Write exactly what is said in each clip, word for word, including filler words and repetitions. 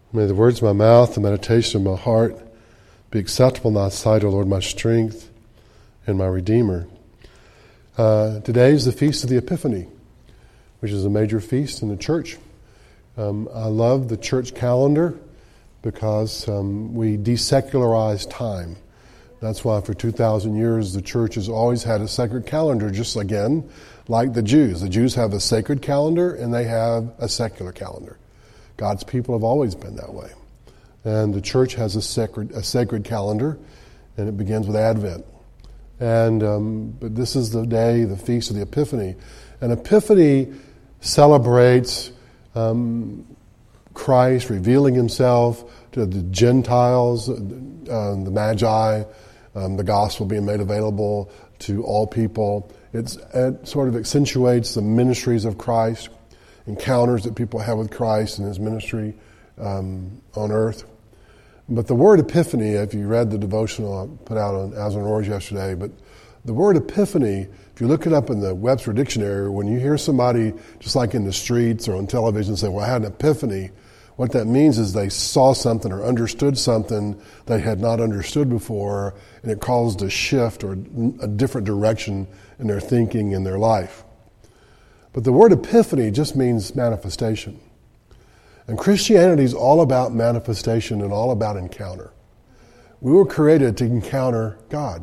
May the words of my mouth, the meditation of my heart be acceptable in thy sight, O Lord, my strength and my Redeemer. Uh, today is the Feast of the Epiphany, which is a major feast in the church. Um, I love the church calendar because um, we desecularize time. That's why for two thousand years the church has always had a sacred calendar, just again, like the Jews. The Jews have a sacred calendar and they have a secular calendar. God's people have always been that way. And the church has a sacred, a sacred calendar, and it begins with Advent. And um, but this is the day, the Feast of the Epiphany. And Epiphany celebrates um, Christ revealing himself to the Gentiles, uh, the Magi, um, the gospel being made available to all people. It's, it sort of accentuates the ministries of Christ, encounters that people have with Christ and his ministry um, on earth. But the word epiphany, if you read the devotional I put out on As on Orange yesterday, but the word epiphany, if you look it up in the Webster Dictionary, when you hear somebody, just like in the streets or on television, say, well, I had an epiphany, what that means is they saw something or understood something they had not understood before, and it caused a shift or a different direction in their thinking and their life. But the word epiphany just means manifestation. And Christianity is all about manifestation and all about encounter. We were created to encounter God.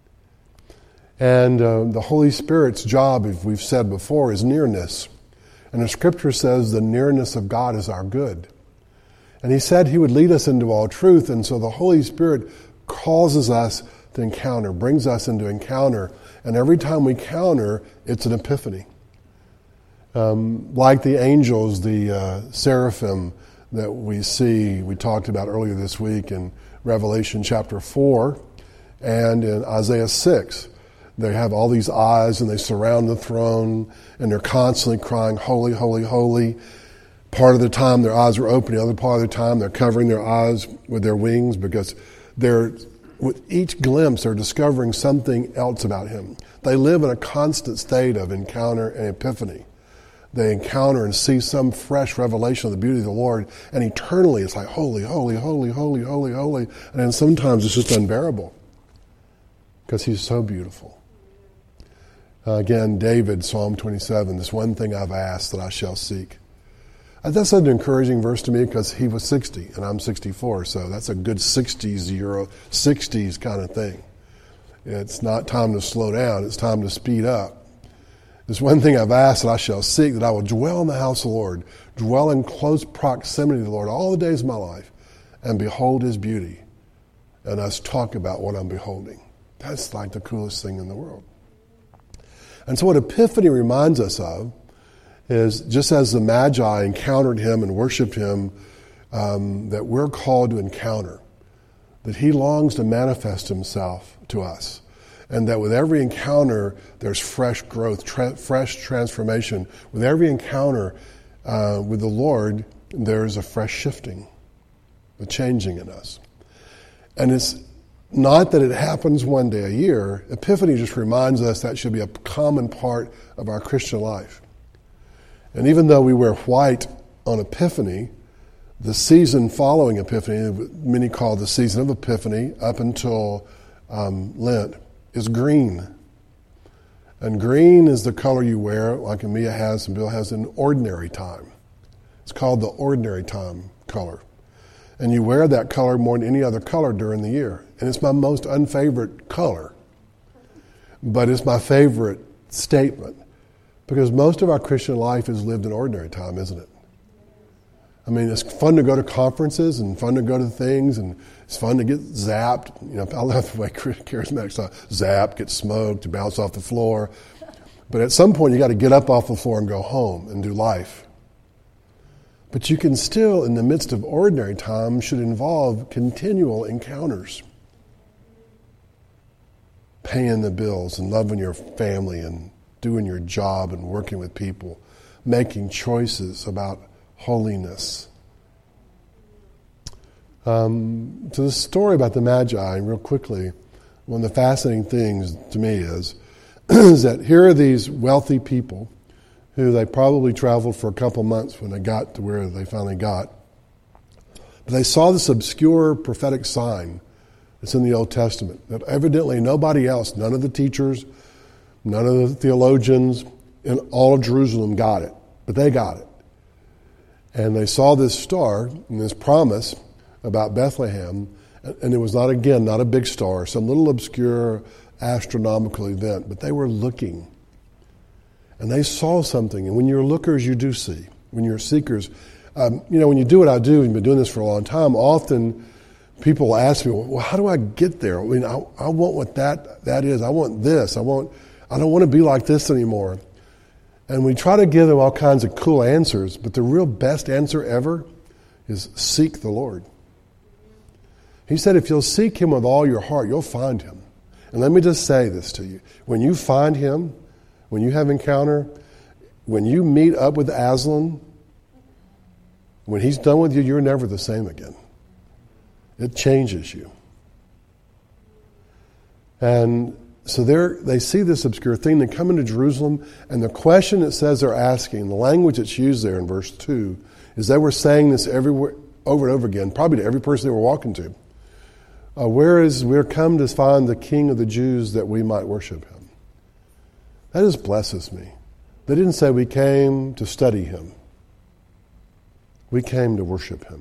And uh, the Holy Spirit's job, as we've said before, is nearness. And the Scripture says the nearness of God is our good. And he said he would lead us into all truth, and so the Holy Spirit causes us to encounter, brings us into encounter. And every time we encounter, it's an epiphany. Um, like the angels, the uh, seraphim that we see, we talked about earlier this week in Revelation chapter four and in Isaiah six. They have all these eyes and they surround the throne and they're constantly crying, holy, holy, holy. Part of the time their eyes are open, the other part of the time they're covering their eyes with their wings because they're, with each glimpse they're discovering something else about him. They live in a constant state of encounter and epiphany. They encounter and see some fresh revelation of the beauty of the Lord, and eternally it's like, holy, holy, holy, holy, holy, holy. And then sometimes it's just unbearable because he's so beautiful. Uh, again, David, Psalm twenty-seven, this one thing I've asked that I shall seek. And that's an encouraging verse to me because he was sixty and I'm sixty-four, so that's a good sixties euro, sixties kind of thing. It's not time to slow down, it's time to speed up. This one thing I've asked that I shall seek, that I will dwell in the house of the Lord, dwell in close proximity to the Lord all the days of my life, and behold his beauty, and us talk about what I'm beholding. That's like the coolest thing in the world. And so what Epiphany reminds us of is just as the Magi encountered him and worshiped him, um, that we're called to encounter, that he longs to manifest himself to us. And that with every encounter, there's fresh growth, tra- fresh transformation. With every encounter uh, with the Lord, there's a fresh shifting, a changing in us. And it's not that it happens one day a year. Epiphany just reminds us that should be a common part of our Christian life. And even though we wear white on Epiphany, the season following Epiphany, many call the season of Epiphany up until um, Lent, is green. And green is the color you wear, like Amia has and Bill has, in ordinary time. It's called the ordinary time color. And you wear that color more than any other color during the year. And it's my most unfavorite color. But it's my favorite statement. Because most of our Christian life is lived in ordinary time, isn't it? I mean, it's fun to go to conferences and fun to go to things, and it's fun to get zapped. You know, I love the way charismatics talk. Zapped, get smoked, bounce off the floor. But at some point, you got to get up off the floor and go home and do life. But you can still, in the midst of ordinary time, should involve continual encounters. Paying the bills and loving your family and doing your job and working with people. Making choices about holiness. Um, to the story about the Magi, real quickly, one of the fascinating things to me is, is that here are these wealthy people who they probably traveled for a couple months when they got to where they finally got. But they saw this obscure prophetic sign that's in the Old Testament that evidently nobody else, none of the teachers, none of the theologians in all of Jerusalem got it, but they got it. And they saw this star and this promise about Bethlehem, and it was not, again, not a big star, some little obscure astronomical event, but they were looking. And they saw something, and when you're lookers, you do see. When you're seekers, um, you know, when you do what I do, and you've been doing this for a long time, often people ask me, well, how do I get there? I mean, I, I want what that that is. I want this. I want. I don't want to be like this anymore. And we try to give them all kinds of cool answers, but the real best answer ever is seek the Lord. He said, if you'll seek him with all your heart, you'll find him. And let me just say this to you. When you find him, when you have encounter, when you meet up with Aslan, when he's done with you, you're never the same again. It changes you. And so they see this obscure thing. They come into Jerusalem, and the question it says they're asking, the language that's used there in verse two, is they were saying this everywhere, over and over again, probably to every person they were walking to. Uh, where is, we're come to find the King of the Jews that we might worship him. That just blesses me. They didn't say we came to study him. We came to worship him.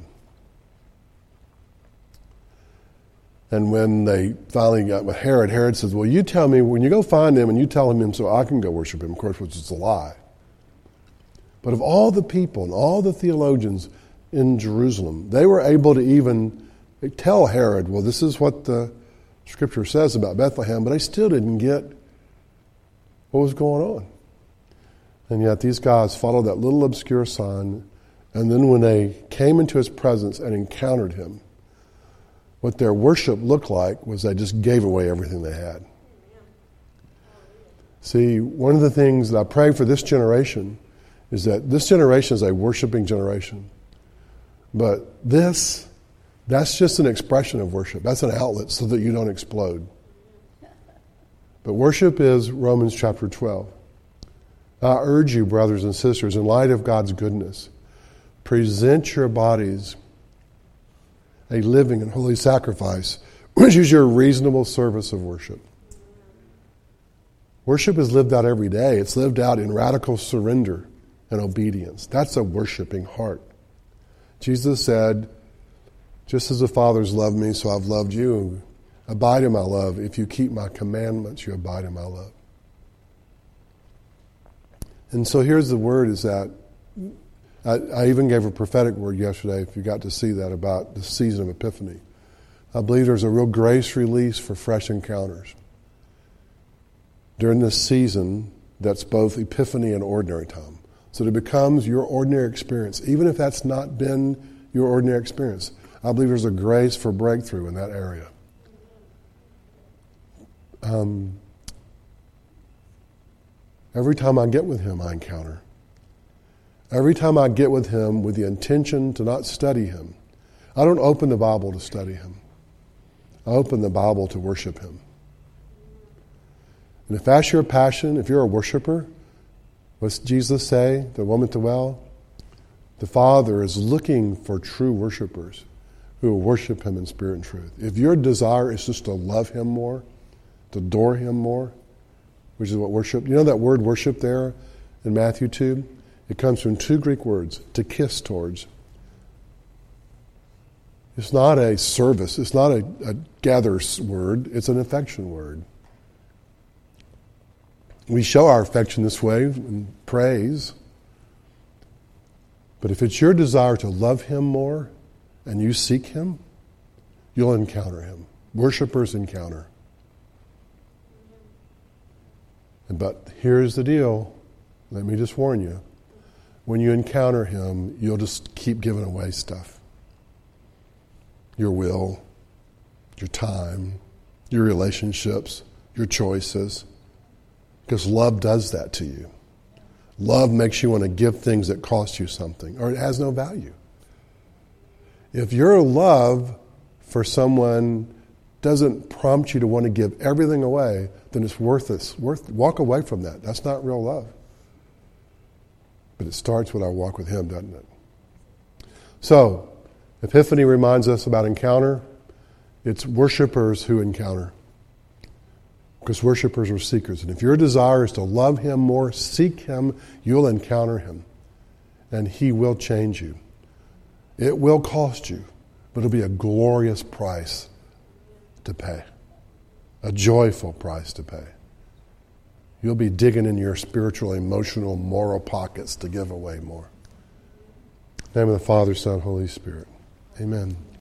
And when they finally got with Herod, Herod says, well, you tell me, when you go find him and you tell him him so I can go worship him, of course, which is a lie. But of all the people and all the theologians in Jerusalem, they were able to even tell Herod, well, this is what the scripture says about Bethlehem, but they still didn't get what was going on. And yet these guys followed that little obscure sign, and then when they came into his presence and encountered him, what their worship looked like was they just gave away everything they had. See, one of the things that I pray for this generation is that this generation is a worshiping generation. But this, that's just an expression of worship. That's an outlet so that you don't explode. But worship is Romans chapter twelve. I urge you, brothers and sisters, in light of God's goodness, present your bodies a living and holy sacrifice, which is your reasonable service of worship. Worship is lived out every day. It's lived out in radical surrender and obedience. That's a worshiping heart. Jesus said, just as the Father's loved me, so I've loved you. Abide in my love. If you keep my commandments, you abide in my love. And so here's the word is that I, I even gave a prophetic word yesterday, if you got to see that, about the season of Epiphany. I believe there's a real grace release for fresh encounters during this season that's both Epiphany and ordinary time. So that it becomes your ordinary experience, even if that's not been your ordinary experience. I believe there's a grace for breakthrough in that area. Um, every time I get with him, I encounter. Every time I get with him with the intention to not study him, I don't open the Bible to study him. I open the Bible to worship him. And if that's your passion, if you're a worshiper, what's Jesus say, the woman at the well? The Father is looking for true worshipers who will worship him in spirit and truth. If your desire is just to love him more, to adore him more, which is what worship, you know that word worship there in Matthew two? It comes from two Greek words, to kiss towards. It's not a service. It's not a, a gather word. It's an affection word. We show our affection this way in praise. But if it's your desire to love him more and you seek him, you'll encounter him. Worshippers encounter. But here's the deal. Let me just warn you. When you encounter him, you'll just keep giving away stuff. Your will, your time, your relationships, your choices. Because love does that to you. Love makes you want to give things that cost you something, or it has no value. If your love for someone doesn't prompt you to want to give everything away, then it's worthless. Worth, walk away from that. That's not real love. But it starts with our walk with him, doesn't it? So, Epiphany reminds us about encounter. It's worshipers who encounter. Because worshipers are seekers. And if your desire is to love him more, seek him, you'll encounter him. And he will change you. It will cost you, but it'll be a glorious price to pay. A joyful price to pay. You'll be digging in your spiritual, emotional, moral pockets to give away more. In the name of the Father, Son, Holy Spirit. Amen.